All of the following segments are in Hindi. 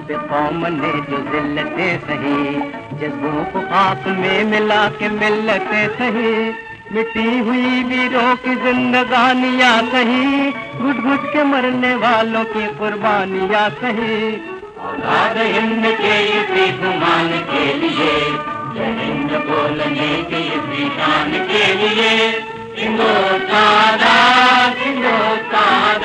पे कौम ने जो जिल्लते सही, जज्बों को खाक में मिला के मिलते सही, मिटी हुई वीरों की जिंदगानियां सही, घुट घुट के मरने वालों की कुर्बानियां सही। आजाद हिंद के इसी गुमान के लिए, जय हिंद बोलने के इसी शान के लिए, हिंदुस्तान हिंदुस्तान।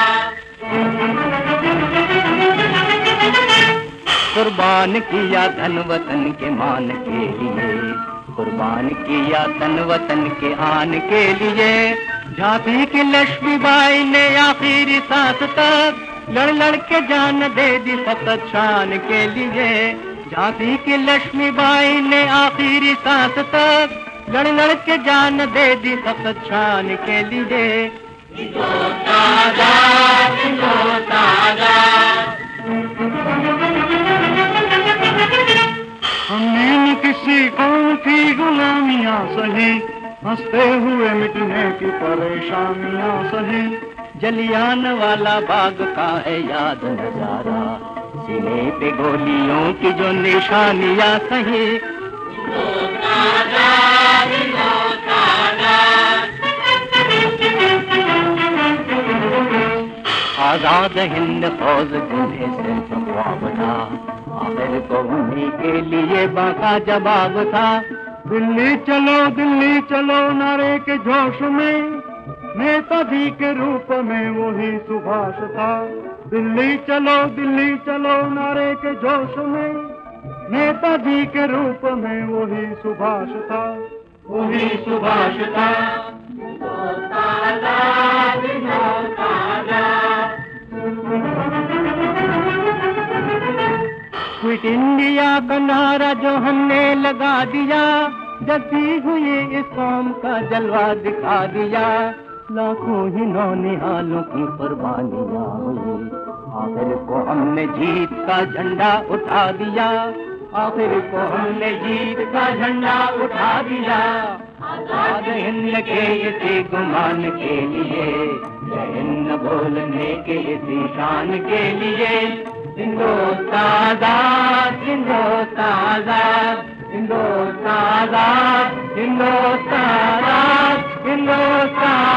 कुर्बान किया धन वतन के मान के लिए, कुर्बान किया धन वतन के आन के लिए, झांसी की लक्ष्मीबाई ने आखिरी सांस तक लड़ लड़ के जान दे दी फकत शान के लिए। झांसी की लक्ष्मीबाई ने आखिरी सांस तक लड़ लड़ के जान दे दी फकत शान के लिए। हमने न किसी कौम की गुलामियां सही, हंसते हुए मिटने की परेशानियां सही। जलियांवाला बाग का है याद नजारा, सीने पे गोलियों की जो निशानियां सही। आजाद हिंद फौज जिन्हें सिर्फ ख्वाब था, आखिर को उन्हीं के लिए बाका जवाब था। दिल्ली चलो नारे के जोश में, नेताजी के रूप में वही सुभाष था। दिल्ली चलो नारे के जोश में, नेताजी के रूप में वही सुभाष था, वही सुभाष था। क्विट इंडिया का नारा जो हमने लगा दिया, जलती हुई इस कौम का जलवा दिखा दिया। लाखों ही नौनिहालों की कुर्बानियां हुई, आखिर को हमने जीत का झंडा उठा दिया, आखिर को हमने जीत का झंडा उठा दिया। आजाद हिंद के इसी गुमान के लिए, जय हिंद बोलने के इसी शान के लिए, हिंदुस्तान हिंदुस्तान हिंदुस्तान हिंदुस्तान हिंदुस्तान।